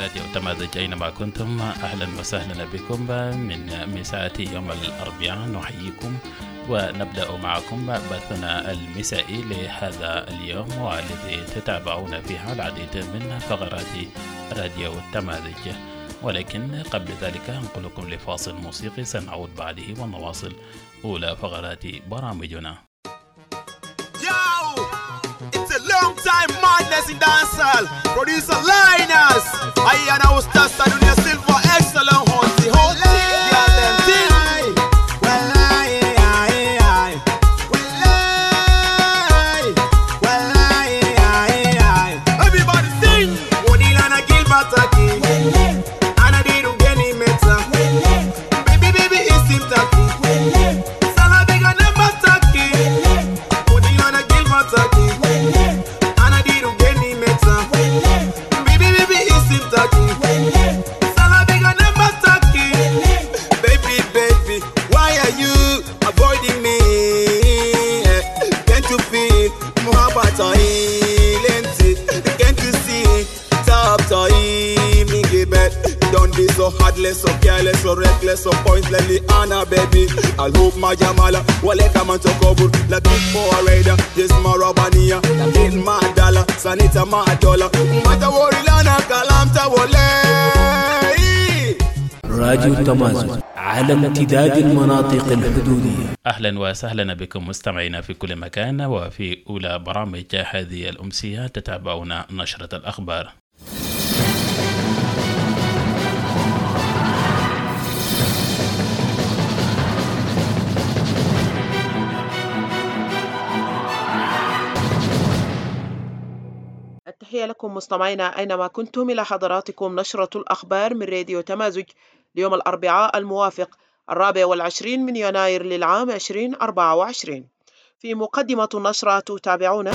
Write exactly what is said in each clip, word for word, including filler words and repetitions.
راديو تمازج أينما كنتم، أهلا وسهلا بكم من مساء يوم الأربعاء. نحييكم ونبدأ معكم بثنا المسائي لهذا اليوم، والذي تتابعون فيها العديد من فقرات راديو تمازج. ولكن قبل ذلك ننقلكم لفاصل موسيقي سنعود بعده ونواصل أولى فقرات برامجنا. Long time madness in dancehall. Producer Linus. I and I was tested on your silver excellent hunty hunty. Yeah, them thing. Well, I, I, I. Well, I, well, I, I, I. Everybody sing. Odila na Gilbert Aki. Ana diru geni meta. Baby, baby, isim taki. Salabiga number taki. Odila na Gilbert Aki. So heartless, so careless, so reckless, so pointlessly Anna baby. I hope my Jamala wale kama tokobu la keep for a radar. This marabania, in my dollar, sanita my dollar. Mata wori lana kalamta wale. راديو تمازج على امتداد المناطق الحدودية. أهلا وسهلا بكم مستمعينا في كل مكان، وفي أولى برامج هذه الأمسية تتابعون نشرة الأخبار. تحية لكم مستمعينا أينما كنتم، إلى حضراتكم نشرة الأخبار من راديو تمازج ليوم الأربعاء الموافق الرابع والعشرين من يناير للعام ألفين وأربعة وعشرين. في مقدمة النشرة تتابعون: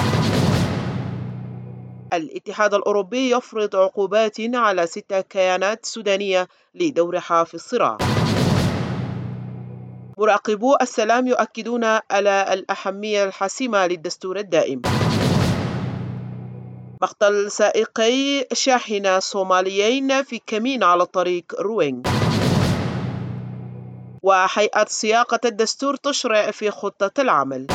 الاتحاد الأوروبي يفرض عقوبات على ستة كيانات سودانية لدورها في الصراع. مراقبو السلام يؤكدون على الأهمية الحاسمة للدستور الدائم. مقتل سائقي شاحنة صوماليين في كمين على طريق روينغ. وهيئة صياغة الدستور تشرع في خطة العمل.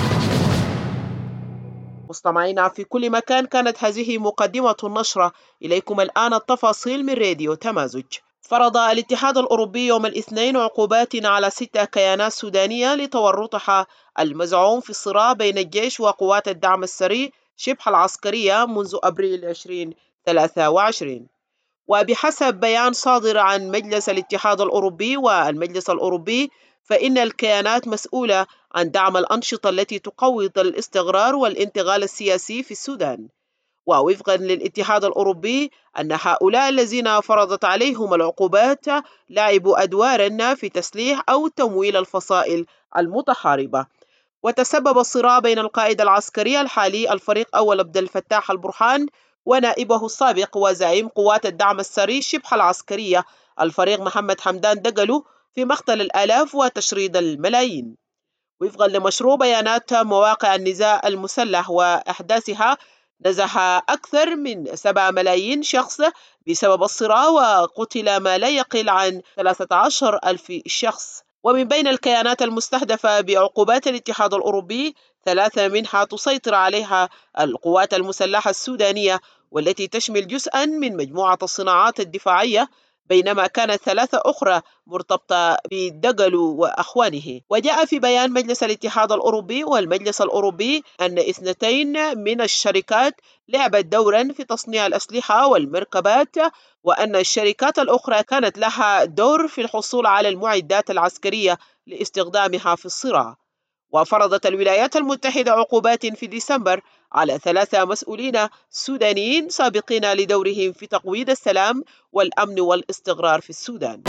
مستمعينا في كل مكان، كانت هذه مقدمة النشرة. إليكم الآن التفاصيل من راديو تمازج. فرض الاتحاد الأوروبي يوم الاثنين عقوبات على ستة كيانات سودانية لتورطها المزعوم في الصراع بين الجيش وقوات الدعم السريع شبه العسكرية منذ أبريل ألفين وثلاثة وعشرين. وبحسب بيان صادر عن مجلس الاتحاد الأوروبي والمجلس الأوروبي، فإن الكيانات مسؤولة عن دعم الأنشطة التي تقوض الاستقرار والانتقال السياسي في السودان. ووفقا للاتحاد الأوروبي، أن هؤلاء الذين فرضت عليهم العقوبات لعبوا أدوارا في تسليح أو تمويل الفصائل المتحاربة. وتسبب الصراع بين القائد العسكري الحالي الفريق أول عبد الفتاح البرهان ونائبه السابق وزعيم قوات الدعم السري شبه العسكرية الفريق محمد حمدان دقلو في مقتل الآلاف وتشريد الملايين. وفقا لمشروع بيانات مواقع النزاع المسلح وأحداثها، نزح أكثر من سبعة ملايين شخص بسبب الصراع، وقتل ما لا يقل عن ثلاثة عشر ألف شخص. ومن بين الكيانات المستهدفة بعقوبات الاتحاد الأوروبي، ثلاثة منها تسيطر عليها القوات المسلحة السودانية، والتي تشمل جزءا من مجموعة الصناعات الدفاعية، بينما كانت ثلاثة أخرى مرتبطة بدقلو وأخوانه. وجاء في بيان مجلس الاتحاد الأوروبي والمجلس الأوروبي أن اثنتين من الشركات لعبت دورا في تصنيع الأسلحة والمركبات، وأن الشركات الأخرى كانت لها دور في الحصول على المعدات العسكرية لاستخدامها في الصراع. وفرضت الولايات المتحدة عقوبات في ديسمبر على ثلاثة مسؤولين سودانيين سابقين لدورهم في تقويض السلام والأمن والاستقرار في السودان.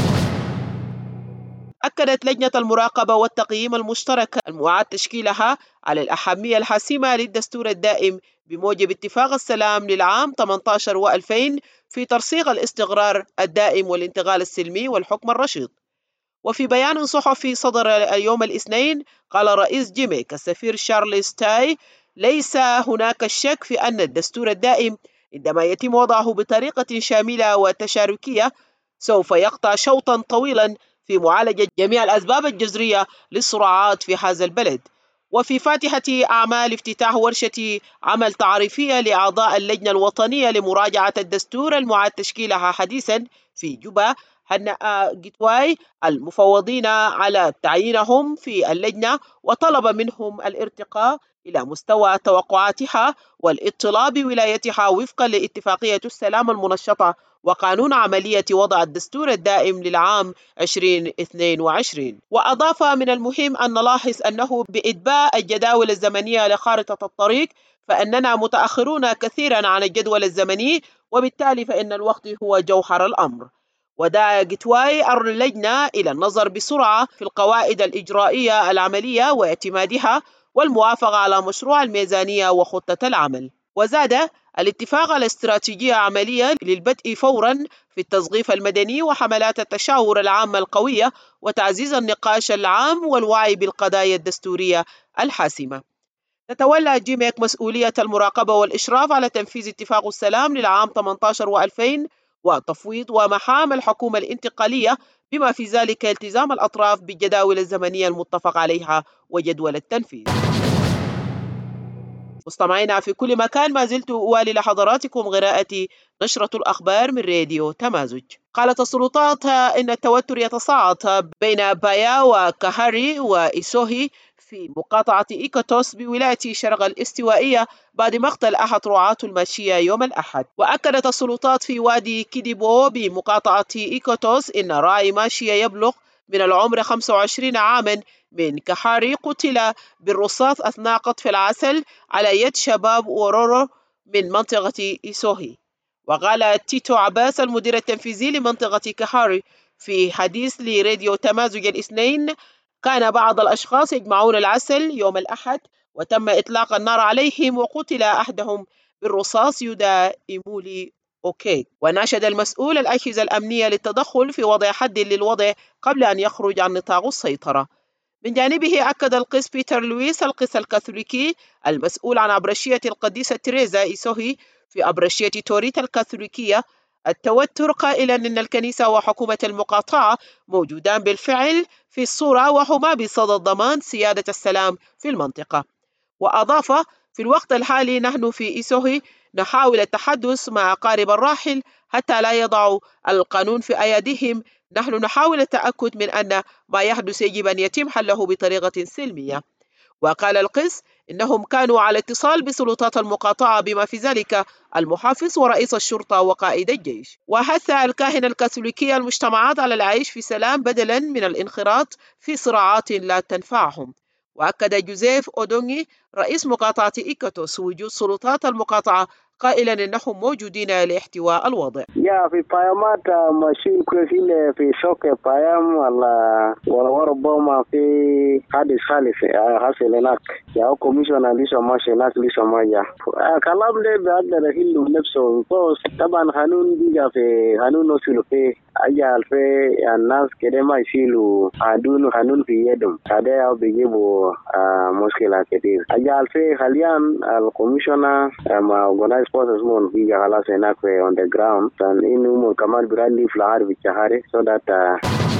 أكدت لجنة المراقبة والتقييم المشتركة المعاد تشكيلها على الأهمية الحاسمة للدستور الدائم بموجب اتفاق السلام للعام ثمانية عشر وألفين في ترسيخ الاستقرار الدائم والانتقال السلمي والحكم الرشيد. وفي بيان صحفي صدر اليوم الاثنين، قال رئيس جيميك السفير شارلز تاي: ليس هناك شك في أن الدستور الدائم عندما يتم وضعه بطريقة شاملة وتشاركية سوف يقطع شوطا طويلا في معالجة جميع الأسباب الجذرية للصراعات في هذا البلد. وفي فاتحة أعمال افتتاح ورشة عمل تعريفية لأعضاء اللجنة الوطنية لمراجعة الدستور المعاد تشكيلها حديثا في جوبا، هنأ جيتواي المفوضين على تعيينهم في اللجنة وطلب منهم الارتقاء إلى مستوى توقعاتها والاطلاع بولايتها وفقا لاتفاقية السلام المنشطة وقانون عملية وضع الدستور الدائم للعام ألفين واثنين وعشرين. وأضاف: من المهم أن نلاحظ أنه بإتباع الجداول الزمنية لخارطة الطريق فإننا متأخرون كثيرا عن الجدول الزمني، وبالتالي فإن الوقت هو جوهر الأمر. ودعا جيتواي اللجنة إلى النظر بسرعة في القواعد الإجرائية العملية واعتمادها والموافقة على مشروع الميزانية وخطة العمل. وزاد: الاتفاق على استراتيجية عملية للبدء فورا في التثقيف المدني وحملات التشاور العامة القوية وتعزيز النقاش العام والوعي بالقضايا الدستورية الحاسمة. تتولى جيميك مسؤولية المراقبة والإشراف على تنفيذ اتفاق السلام للعام ثمانية عشر وألفين وتفويض ومهام الحكومة الانتقالية، بما في ذلك التزام الأطراف بالجداول الزمنية المتفق عليها وجدول التنفيذ. مستمعينا في كل مكان، ما زلت أوالي لحضراتكم قراءة نشرة الأخبار من راديو تمازج. قالت السلطات إن التوتر يتصاعد بين بايا وكهاري وإيسوهي في مقاطعة إيكوتوس بولاية شرق الاستوائية بعد مقتل أحد رعاة الماشية يوم الأحد. وأكدت السلطات في وادي كيديبو بمقاطعة إيكوتوس إن راعي ماشية يبلغ من العمر خمسة وعشرين عاما من كهاري قتل بالرصاص أثناء قطف العسل على يد شباب أورورو من منطقة إيسوهي. وقال تيتو عباس المدير التنفيذي لمنطقة كهاري في حديث لراديو تمازج الاثنين: كان بعض الأشخاص يجمعون العسل يوم الأحد وتم إطلاق النار عليهم وقتل أحدهم بالرصاص يودا إيمولي أوكي. وناشد المسؤول الأجهزة الأمنية للتدخل في وضع حد للوضع قبل أن يخرج عن نطاق السيطرة. من جانبه أكد القس بيتر لويس القس الكاثوليكي المسؤول عن أبرشية القديسة تريزا إيسوهي في أبرشية توريتا الكاثوليكية التوتر، قائلا إن الكنيسة وحكومة المقاطعة موجودان بالفعل في الصورة وهما بصدد ضمان سيادة السلام في المنطقة. وأضاف: في الوقت الحالي نحن في إيسوهي نحاول التحدث مع أقارب الراحل حتى لا يضعوا القانون في أيديهم. نحن نحاول التأكد من أن ما يحدث يجب أن يتم حله بطريقة سلمية. وقال القس إنهم كانوا على اتصال بسلطات المقاطعة بما في ذلك المحافظ ورئيس الشرطة وقائد الجيش. وحث الكاهن الكاثوليكي المجتمعات على العيش في سلام بدلا من الانخراط في صراعات لا تنفعهم. وأكد جوزيف أودونغي رئيس مقاطعة إيكوتوس وجود سلطات المقاطعة قائلا إنهم موجودين لاحتواء الوضع. يا في بايامات ماشيين كويسين في سوق بايام ولا وربما في حادث خالص حاصل هناك يا كوميشن لسه ماشي ناس لسه ما جاء كلام ده بيقدر يحل نفسه طبعا قانون بيجا في قانون نوصل في أجعل في الناس كده ما يشيلوا قانون قانون في يدهم هذا بيجيبوا مشكلة كتير أجعل في حاليا الكوميشنر ما organize process مون بيجا خلاص هناك في on the ground كان إنه كمان برالي في العارف الشهري so that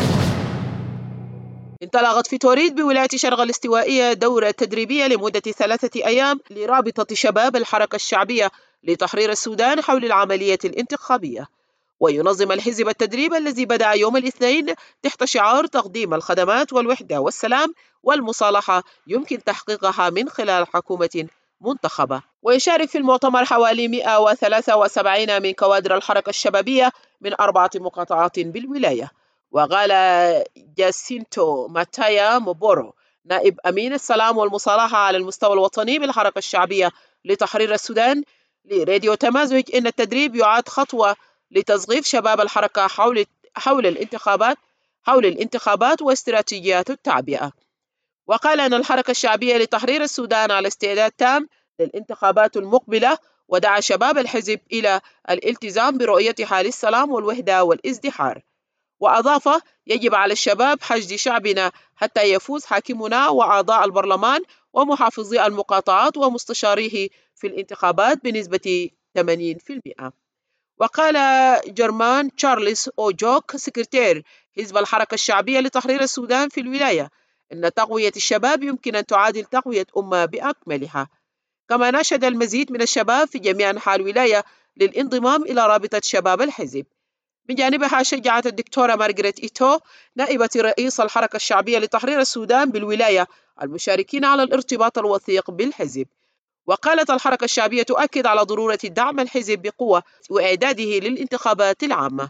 انطلقت في توريد بولاية شرق الاستوائية دورة تدريبية لمدة ثلاثة أيام لرابطة شباب الحركة الشعبية لتحرير السودان حول العملية الانتخابية. وينظم الحزب التدريب الذي بدأ يوم الاثنين تحت شعار تقديم الخدمات والوحدة والسلام والمصالحة يمكن تحقيقها من خلال حكومة منتخبة. ويشارك في المؤتمر حوالي مئة وثلاثة وسبعين من كوادر الحركة الشبابية من أربعة مقاطعات بالولاية. وقال جاسينتو ماتايا موبورو نائب أمين السلام والمصالحة على المستوى الوطني بالحركة الشعبية لتحرير السودان لراديو تمازج إن التدريب يعد خطوة لتثقيف شباب الحركة حول حول الانتخابات حول الانتخابات واستراتيجيات التعبئة. وقال أن الحركة الشعبية لتحرير السودان على استعداد تام للانتخابات المقبلة، ودعا شباب الحزب إلى الالتزام برؤيتها للسلام والوحدة والازدحار. وأضاف: يجب على الشباب حشد شعبنا حتى يفوز حاكمنا وأعضاء البرلمان ومحافظي المقاطعات ومستشاريه في الانتخابات بنسبة ثمانين بالمئة. وقال جرمان تشارلز أوجوك سكرتير حزب الحركة الشعبية لتحرير السودان في الولاية إن تقوية الشباب يمكن أن تعادل تقوية أمة بأكملها. كما ناشد المزيد من الشباب في جميع أنحاء الولاية للانضمام إلى رابطة شباب الحزب. من جانبها شجعت الدكتورة مارغريت إيتو نائبة رئيس الحركة الشعبية لتحرير السودان بالولاية المشاركين على الارتباط الوثيق بالحزب. وقالت الحركة الشعبية تؤكد على ضرورة دعم الحزب بقوة وإعداده للانتخابات العامة.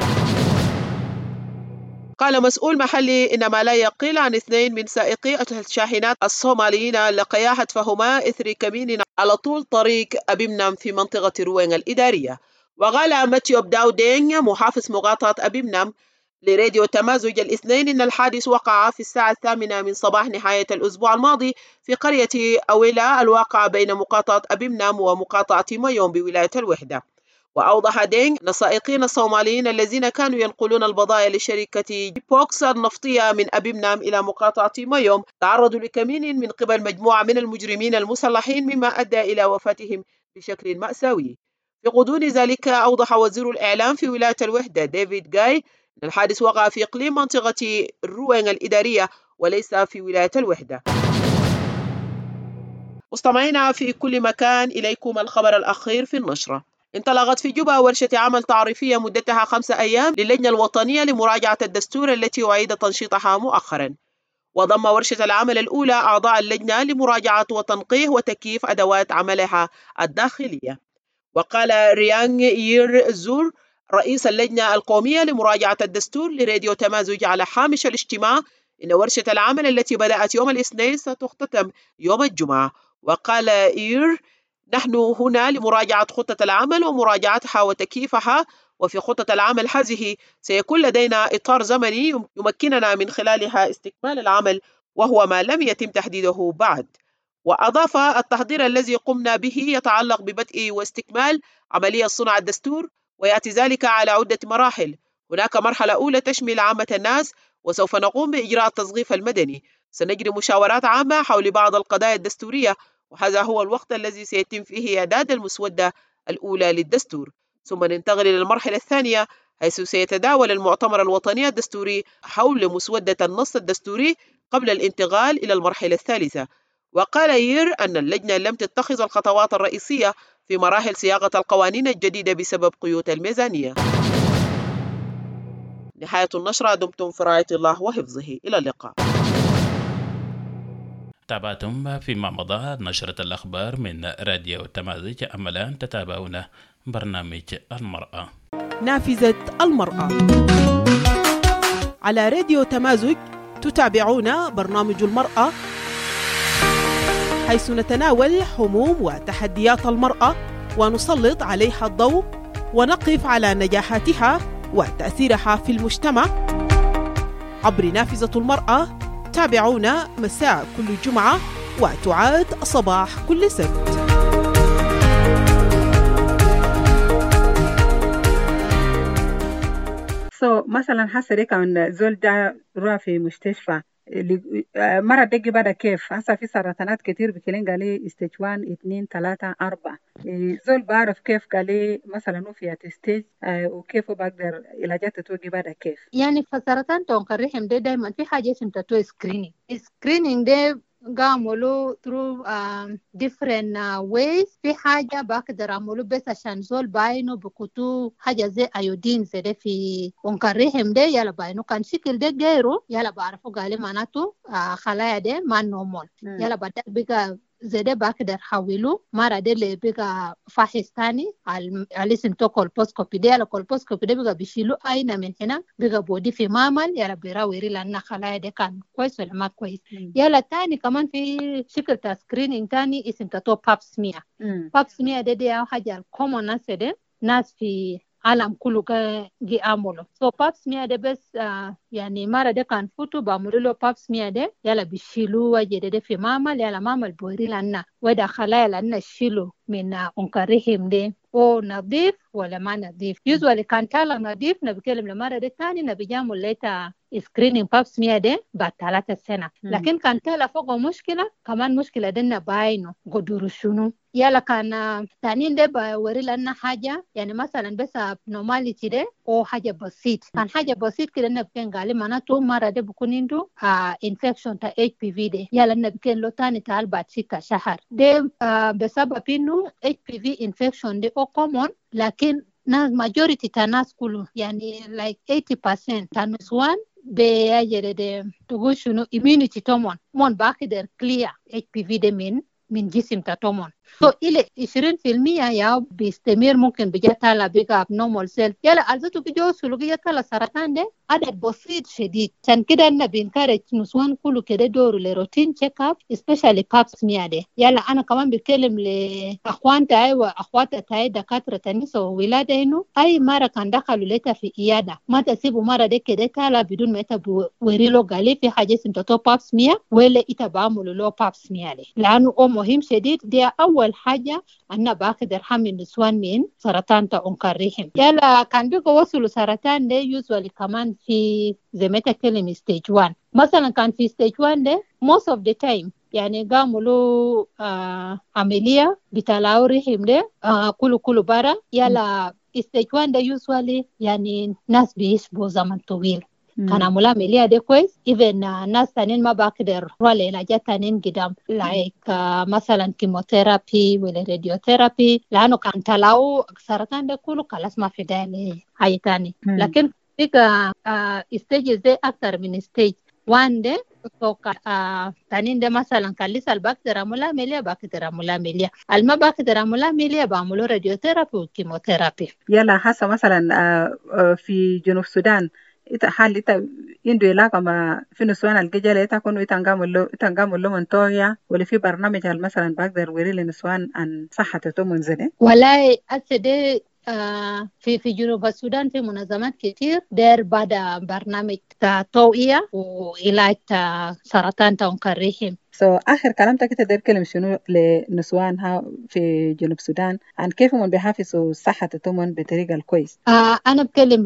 قال مسؤول محلي إن ما لا يقل عن اثنين من سائقي الشاحنات الصوماليين لقيا حتفهما إثر كمين على طول طريق أبيمنام في منطقة روين الإدارية. وقال ماتيو بداودين محافظ مقاطعة أبيمنام لراديو تمازج الاثنين إن الحادث وقع في الساعة الثامنة من صباح نهاية الأسبوع الماضي في قرية أويلا الواقعة بين مقاطعة أبيمنام ومقاطعة ميوم بولاية الوحدة. وأوضح دينغ أن السائقين الصوماليين الذين كانوا ينقلون البضائع لشركة بوكس النفطية من أبيمنام إلى مقاطعة ميوم تعرضوا لكمين من قبل مجموعة من المجرمين المسلحين مما أدى إلى وفاتهم بشكل مأساوي. في غضون ذلك أوضح وزير الإعلام في ولاية الوحدة ديفيد جاي أن الحادث وقع في إقليم منطقة روين الإدارية وليس في ولاية الوحدة. مستمعينا في كل مكان، إليكم الخبر الأخير في النشرة. انطلقت في جوبا ورشة عمل تعريفية مدتها خمسة أيام للجنة الوطنية لمراجعة الدستور التي أعيد تنشيطها مؤخرا. وضم ورشة العمل الأولى أعضاء اللجنة لمراجعة وتنقيح وتكييف أدوات عملها الداخلية. وقال ريانغ يير زور رئيس اللجنة القومية لمراجعة الدستور لراديو تمازج على هامش الاجتماع إن ورشة العمل التي بدأت يوم الاثنين ستختتم يوم الجمعة. وقال يير نحن هنا لمراجعة خطة العمل ومراجعتها وتكييفها، وفي خطة العمل هذه سيكون لدينا إطار زمني يمكننا من خلالها استكمال العمل وهو ما لم يتم تحديده بعد. وأضاف التحضير الذي قمنا به يتعلق ببدء واستكمال عملية صنع الدستور ويأتي ذلك على عدة مراحل. هناك مرحلة أولى تشمل عامة الناس وسوف نقوم بإجراء التصغيف المدني. سنجري مشاورات عامة حول بعض القضايا الدستورية وهذا هو الوقت الذي سيتم فيه إعداد المسودة الأولى للدستور. ثم ننتقل إلى المرحلة الثانية حيث سيتداول المؤتمر الوطني الدستوري حول مسودة النص الدستوري قبل الانتقال إلى المرحلة الثالثة. وقال يير أن اللجنة لم تتخذ الخطوات الرئيسية في مراحل صياغة القوانين الجديدة بسبب قيود الميزانية. نهاية النشرة. دمتم في رعاية الله وحفظه. إلى اللقاء. تابعتم فيما مضى نشرة الأخبار من راديو تمازج. أما الآن تتابعون برنامج المرأة. نافذة المرأة على راديو تمازج. تتابعون برنامج المرأة حيث نتناول هموم وتحديات المرأة ونسلط عليها الضوء ونقف على نجاحاتها وتأثيرها في المجتمع عبر نافذة المرأة. تابعونا مساء كل جمعة وتعاد صباح كل سبت. so مثلا هسه ديك عن زول ده روح في مستشفى مرة دقي بدا كيف هسه في سرطانات كتير بتلين قالي استيج واحد اثنين ثلاثة أربعة. زول بعرف كيف قالي مثلا وفي استيج وكيف بقدر علاجات توقي بدا كيف. يعني فسرطان تنقرهم ده دايما في حاجة اسمها تو سكرينينج. سكرينينج ده قاموا through uh, different uh, ways. في حاجة بقدر أعمله بس عشان زول باينو بكتو حاجة زي أيودين زي ده في ونكرهم ده يلا باينو كان شكل ده غيره يلا بعرفه قالي معناته uh, خلايا ده ما نورمال يلا بدأ بقى زي ده بقدر حوله مرة ده اللي بقى فاحص تاني على اسم تو كولبوسكوبي ده يلا كولبوسكوبي ده بقى بيشيلوا أين من هنا بقى بودي في مامل يلا بيراويري لأن خلايا ده كان كويس ولا ما كويس. يلا تاني كمان في شكل تسكرينينج تاني اسم تو باب سمير. باب سمير ده دي حاجة الكومون ناس ده ناس في عالم كله جي عمله. سو باب سمير ده بس آه يعني مرة ده كان فوتو بعملوا له باب سمير ده يلا بيشيلوا وجه ده في مامل يلا مامل بوري لنا وده خلايا لأن الشيلو من أنكرهم دي أو نظيف ولا ما نظيف. يوزوالي كان تالا نظيف نبكلم لمرة دي تاني نبجامل ليتا سكرينينج باب سمية دي بعد ثلاثة سنة. لكن كان تالا فوق مشكلة كمان مشكلة دينا باينو قدروا شنو يلا كان تانين ده بوري لنا حاجة يعني مثلا بس abnormality ده أو حاجة بسيط كان حاجة بسيط كده نبكين قالي معناته مرة ده بكون عنده آه infection تا إتش بي في ده يلا نبكين لو تاني تعال بعد ستة شهر ده آه بسبب إنه إتش بي في infection ده أو common لكن ناس majority تا ناس كله يعني like eighty percent تا نسوان بيجري ده تقول شنو immunity تومون مون باقدر clear إتش بي في ده من من جسم تاتومون so إلى عشرين بالمية يا بيستمر ممكن بيجتلا بيجا abnormal cell يلا أرزتو بيجو سلوكية تلا سرطان ده عدد بسيط شديد عشان كده أنا بنكرج نسوان كله كده دور لروتين تشيك اب especially باب سمية ده يلا أنا كمان بتكلم لأخوان تاعي وأخوات تاعي دكاترة النساء وولادة إنه أي مرة كان دخلوا لتا في إيادة ما تسيبوا مرة ده كده تلا بدون ما يتبوا وريلو قالي في حاجة سمتو باب سمية ولا يتبعملوا له باب سمية ده لأنه أو مهم شديد دي أول حاجة أنا بقدر حمي النسوان من سرطان تأنكرهم يلا كان بيقوا وصلوا سرطان ده يوزوالي كمان في زي ما تكلم stage one مثلا كان في stage one ده most of the time يعني قاموا له آه عملية بتلاقوا رحم ده آه كله كله برا يلا stage one ده يوزوالي يعني ناس بيشبوا زمن طويل كان عملها عملية ده كويس even uh, ناس تانين ما بقدر ولا علاجات تانين قدام like uh, مثلا كيموثيرابي ولا راديوثيرابي لأنه كان تلاقوا سرطان ده كله خلاص ما في داعي لحاجة تاني لكن بقى uh, stages ده أكتر من stage one ده فوق آه تانين ده مثلا كان لسه البقدر عملها عملية بقدر عملها عملية الما بقدر عملها عملية بعملوا راديوثيرابي وكيموثيرابي يلا حاسة مثلا آه في جنوب السودان ita hali ita indu ilaka ma fi nuswan algejala ita kunu ita ngamullo ita ngamullo montoya wala fi barnamij hal masalan bagdar wiri li nuswan an sahhatu munzile wallahi asde آه في في جنوب السودان في منظمات كتير دير بعد برنامج توعية وعلاج سرطان تأنكرهم. so آخر كلامتك تقدر كلمة شنو لنسوانها في جنوب السودان عن كيف هم بيحافظوا صحة تومن بطريقة الكويس؟ آه أنا بكلم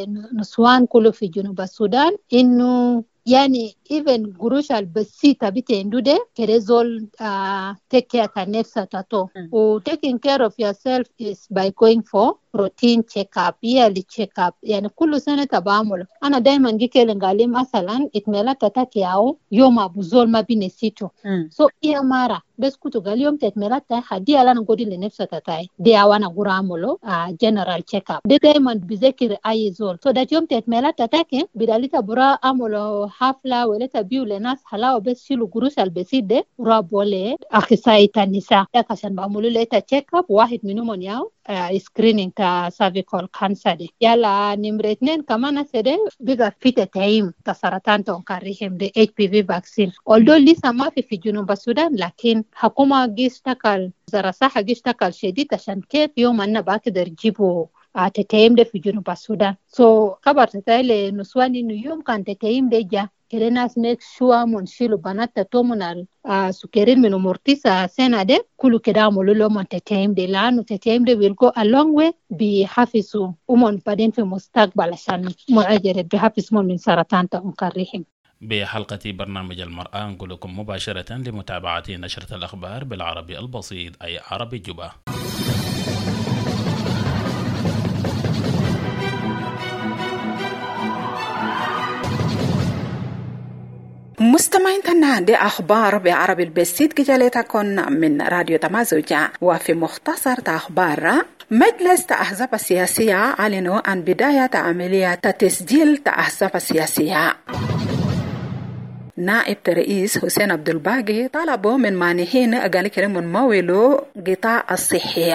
لنسوان كله في جنوب السودان إنه يعني even قروش البسيطة بتندو ده كده زول uh, take care can نفسه تاتو و taking care of yourself is by going for routine check up yearly check up يعني كل سنة تبعمل أنا دايما جي كيلن قالي مثلا اتملا تتاكي أو يوم أبو زول ما بنسيتو so إيه مارا بس كنتو قال يوم تتملا تاكي دي ألا نقودي لنفسه تتاكي دي أوانا قراملو uh, general check up دي دايما بذكر أي زول so that يوم تتملا تتاكي بداليتا برا أمولو حفلة ولتا بيو لناس حلاوة بس شيلو قروش البسيط ده رابو لي أخصائي النساء عشان بعملوا ليتا تشيك اب واحد منهم ياو سكرينينج تا سيرفيكال كانسر دي يلا نمرة اثنين كمان سده بيبقى في تطعيم تا سرطان تأنكرهم دي إتش بي في vaccine although لسه ما في في جنوب السودان لكن حكومة جيشتكل وزارة الصحة جيشتكل شديد عشان كيف يوم أنا بقدر جيبوا تطعيم ده في جنوب السودان so خبر تتايل نسوان إنه يوم كان تطعيم ده جا كده ناس ميك شوا منشيلو بنات تتومن السكرين من عمر تسعة سنة ده كله كده عملوا لهم تطعيم ده لأنه تطعيم ده will go a long way بيحافظوا أمون بعدين في المستقبل عشان معجرة بيحافظوا من سرطان تأنكرهم. بحلقة برنامج المرأة نقول لكم مباشرة لمتابعة نشرة الأخبار بالعربي البسيط أي عربي جوبا. مستمعين تنا دي أخبار بعربي البسيط جالتكم من راديو تمازوجة وفي مختصر أخبار مجلس الأحزاب السياسية أعلنوا عن بداية عملية تسجيل الأحزاب السياسية. نائب رئيس حسين عبد الباقي طلبوا من مانحين قال كريم مولو قطاع الصحي.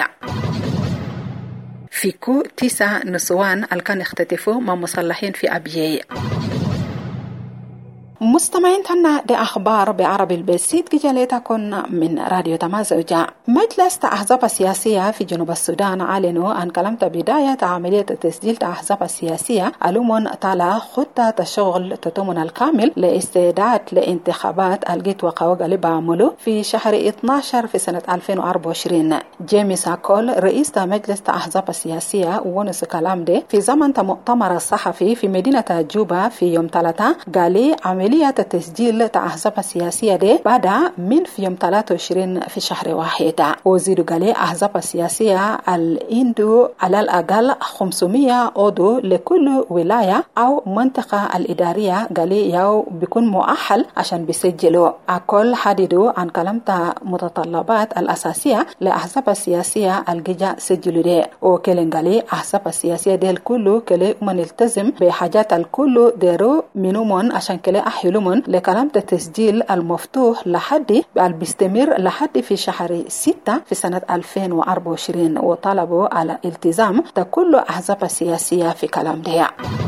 في كو تسع نسوان اللي كانوا اختطفوا مع مصلحين في أبيي. مستمعين تنا دي أخبار بعربي البسيط جالتكن من راديو تمازوجة. مجلس الأحزاب السياسية في جنوب السودان أعلنوا عن كلمة بداية عملية تسجيل الأحزاب السياسية علوم تلا خطة الشغل تتمن الكامل لاستعداد لانتخابات الجيت وقوغالي بعملوا في شهر اثنا عشر في سنة ألفين وأربعة وعشرين. جيمي ساكول رئيس مجلس الأحزاب السياسية ونس كلام ده في زمن مؤتمر الصحفي في مدينة جوبا في يوم ثلاثة قال عملية تسجيل الأحزاب السياسية دي بدأ من في يوم ثلاثة وعشرين في شهر واحد. وزيد قال أحزاب السياسية الإندو على الأقل خمسمية عضو لكل ولاية أو منطقة الإدارية قال يو بيكون مؤهل عشان بيسجلوا. أكل حددوا عن كلمة متطلبات الأساسية لأحزاب السياسية الجيجا سجلوا دي. وكلن قال أحزاب السياسية دي الكل كله من التزم بحاجات الكل ديرو منومن عشان كله أحيلومن لكلمة التسجيل المفتوح لحد بيستمر لحد في شهر ستة في سنة ألفين وأربعة وعشرين. وطلبوا على التزام كل أحزاب السياسية في كلام ده.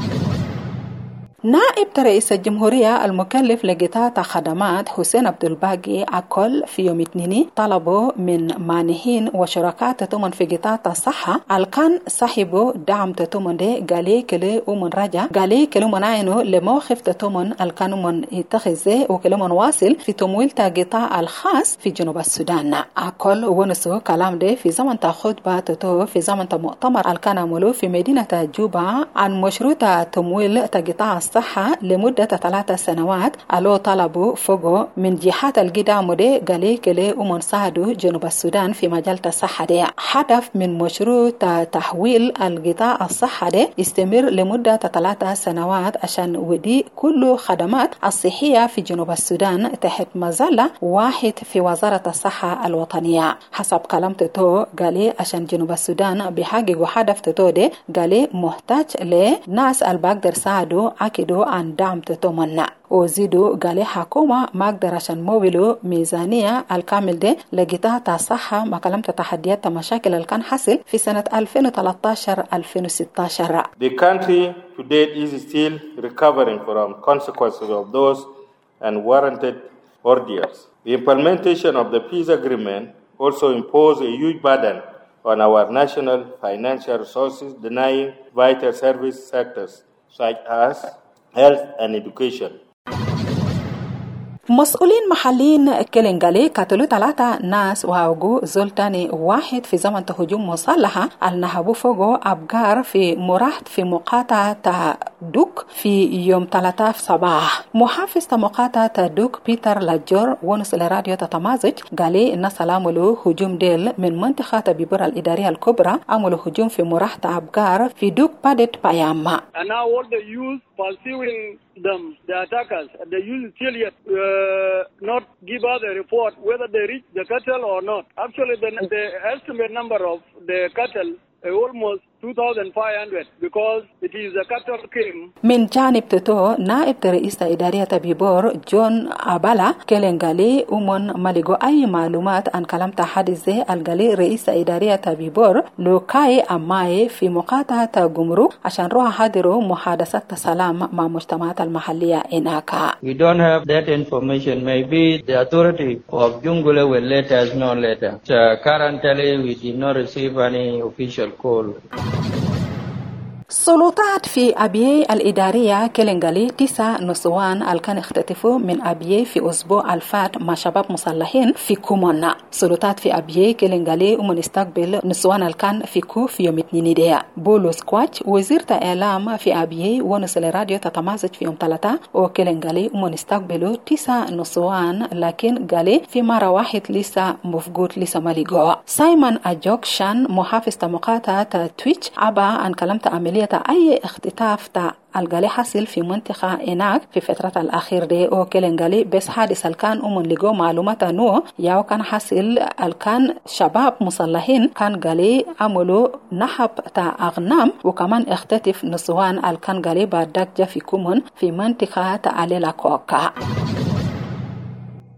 نائب رئيس الجمهورية المكلف لقطاع خدمات حسين عبد الباقي أكل في يوم اثنين طلبوا من مانحين وشركاء تتمن في قطاع الصحة الكان صاحبوا دعم تتمن ده قالي كله ومن رجع قالي كله منعينه لموقف تتمن الكان من يتخذه وكله من واصل في تمويل قطاع الخاص في جنوب السودان. أكل ونسوا كلام ده في زمن خطبة تتو في زمن مؤتمر الكان عملوا في مدينة جوبا عن مشروع تمويل قطاع الصحة لمدة ثلاث سنوات. ألو طلبوا فوقه من جهات القدام دي قالي كلي ومن ساعدوا جنوب السودان في مجال الصحة دي. هدف من مشروع تحويل القطاع الصحة دي يستمر لمدة ثلاث سنوات عشان ودي كل خدمات الصحية في جنوب السودان تحت مظلة واحد في وزارة الصحة الوطنية. حسب كلام تتو قالي عشان جنوب السودان بيحققوا هدف تتو دي قالي محتاج لناس الباقدر ساعدوا أكيدوا عن دعم تتمنى. وزيدوا قال حكومة ما قدر عشان مويلو ميزانية الكامل ده لقطاع الصحة ما كلمت تحديات مشاكل اللي كان حصل في سنة ألفين وثلاثة عشر ألفين وستة عشر. The country to date is still recovering from consequences of those unwarranted ordeals. The implementation of the peace agreement also imposed a huge burden on our national financial resources, denying vital service sectors such as health and education. مسؤولين محليين كلينغالي قتلوا ثلاثة ناس وهاوغو زولتاني واحد في زمن هجوم مسلحة النهبو فوقو أبقار في مرحت في مقاطعة دوك في يوم ثلاثة صباح. محافظ مقاطعة دوك بيتر لاجور ونس لراديو تتمازج قالي الناس عملوا هجوم ديل من منطقة بيبور الإدارية الكبرى عملوا هجوم في مرحت أبقار في دوك بادت باياما. And now all the youth pursuing them, the attackers, the youth still yet uh, not give us a report whether they reach the cattle or not. Actually, the, the estimate number of the cattle is almost two thousand five hundred because it is the cattle came. من جانب تتو نائب رئيس إدارية بيبور جون أبالا كلنغالي ومن ملقو أي معلومات عن كلام تحدث الغالي رئيس إدارية بيبور لوكاي أماي في مقاطعة جمرو عشان روح حاضروا محادثة سلام مع مجتمعات المحلية إناكا. We don't have that information. Maybe the authority of Jungule will let us know later. So currently we did not receive any official call. سلطات في أبيي الإدارية كلينغالي تسع نسوان الكان اختطفوا من أبيي في أسبوع الفات مع شباب مسلحين في كومونا. سلطات في أبيي كلينغالي ومن استقبل نسوان الكان في كو في يوم اثنين ديا. بولو سكواتش وزيرة إعلام في أبيي ونسل راديو تتمازج في يوم ثلاثة وكلينغالي ومن استقبلوا تسع نسوان لكن قالي في مرة واحد لسه مفقود لسه ماليقوا. سايمون أجوكشان محافظ مقاطعة تويتش عبا عن كلمة عملية أي اختطاف تا القالي حصل في منطقة هناك في فترة الأخير دي وكلنقالي بس حادث الكان ومن لقوا معلومات أنه ياو كان حصل الكان شباب مصلحين كان قالي عملوا نحب تا أغنام وكمان اختطف نسوان الكان قالي بعد دقجة في كومون في منطقة تا عليلا كوكا.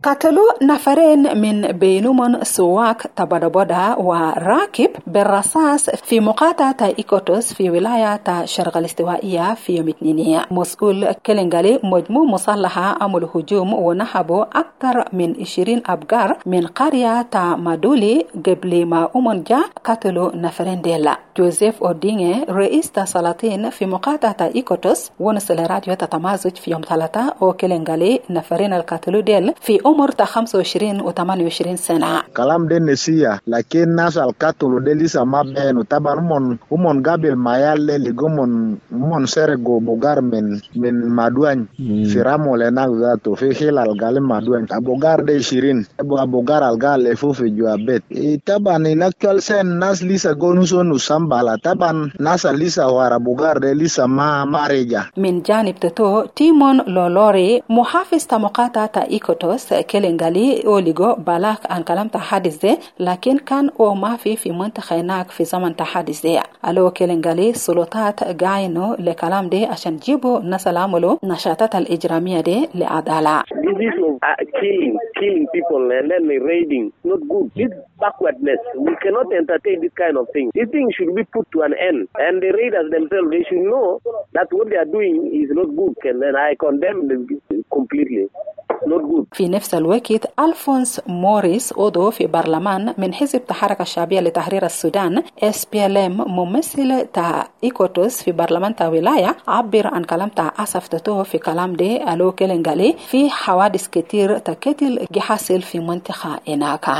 قتلوا نفرين من بينهم سواق تبادبودا وراكب بالرصاص في مقاطعة إيكوتوس في ولاية شرق الاستوائية في يوم الاثنين. مسؤول كلينغالي مجموع مصلحة عمل هجوم ونهبوا أكثر من عشرين أبقار من قرية مادولي قبل ما أمنجا قتلوا نفرين ديلا. جوزيف أودينغ رئيس سلاطين في مقاطعة إيكوتوس ونسل راديو تتمازج في يوم ثلاثة وكلينغالي نفرين القتلوا ديل في عمر خمسة وعشرين و ثمانية وعشرين سنة. كلام دي نسيا لكن ناس القتلوا دي لسه ما بينوا طبعا من ومن قبل ما يالي لقومن من سرقوا بوغار من من مادوان في رامو لناك ذاته في خلال قال مادوان بوغار دي شيرين بوغار القال لفو في جوابت طبعا نكتل سن ناس لسه قونسو نسامبالا طبعا ناس لسه وارا بوغار دي لسه ما مارجا. من جانب تتو تيمون لولوري محافظ مقاطعة إيكوتوس كلينغالي أوليغو بلاك عن كلام تحدث ده لكن كان أو ما في في منطقة هناك في زمن تحدث ده. ألو كلينغالي سلطات قاينو لكلام ده عشان جيبوا ناس العملوا نشاطات الإجرامية ده لعدالة. This is uh, killing, killing people and then raiding. Not good. This backwardness. We cannot entertain this kind of thing. This thing should be put to an end. And the raiders themselves, they should know that what they are doing is not good. And then I condemn them completely. Not good. في نفس الوقت ألفونس موريس عضو في برلمان من حزب الحركة الشعبية لتحرير السودان إس بي إل إم ممثل تا إيكوتوس في برلمان تا ولاية عبر عن كلام تا أسف تتو في كلام دي ألو كلينغالي في حوادث كتير تكتل جحاسل في منطقة إناكا.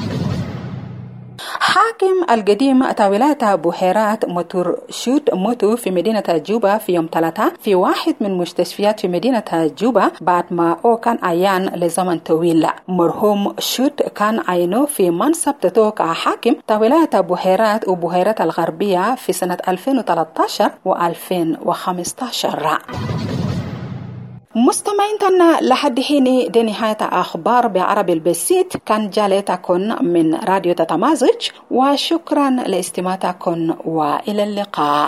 حاكم القديم تا ولاية بحيرات مطور شوت موتو في مدينة جوبا في يوم ثلاثة في واحد من مستشفيات في مدينة جوبا بعد ما أو كان عيان لزمن طويل. مرحوم شوت كان عينه في منصب تتو كحاكم تا ولاية بحيرات وبحيرات الغربية في سنة ألفين وثلاثة عشر و ألفين وخمسة عشر. مستمعين تنا لحد حين دي نهاية أخبار بعربي البسيط كان جالتكم من راديو تتمازج وشكرا لاستماعتكم وإلى اللقاء.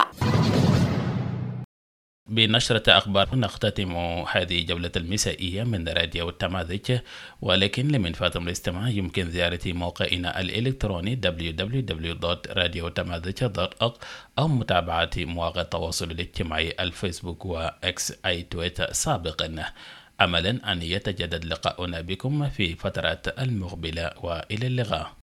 بنشرة أخبار نختتم هذه جولة المسائية من راديو التمازج، ولكن لمن فاتم الاستماع يمكن زيارة موقعنا الإلكتروني دبليو دبليو دبليو دوت راديو تمازج دوت أورج أو متابعة مواقع التواصل الاجتماعي الفيسبوك وإكس أي تويتر سابقا، أملا أن يتجدد لقاؤنا بكم في فترة المقبلة، وإلى اللقاء.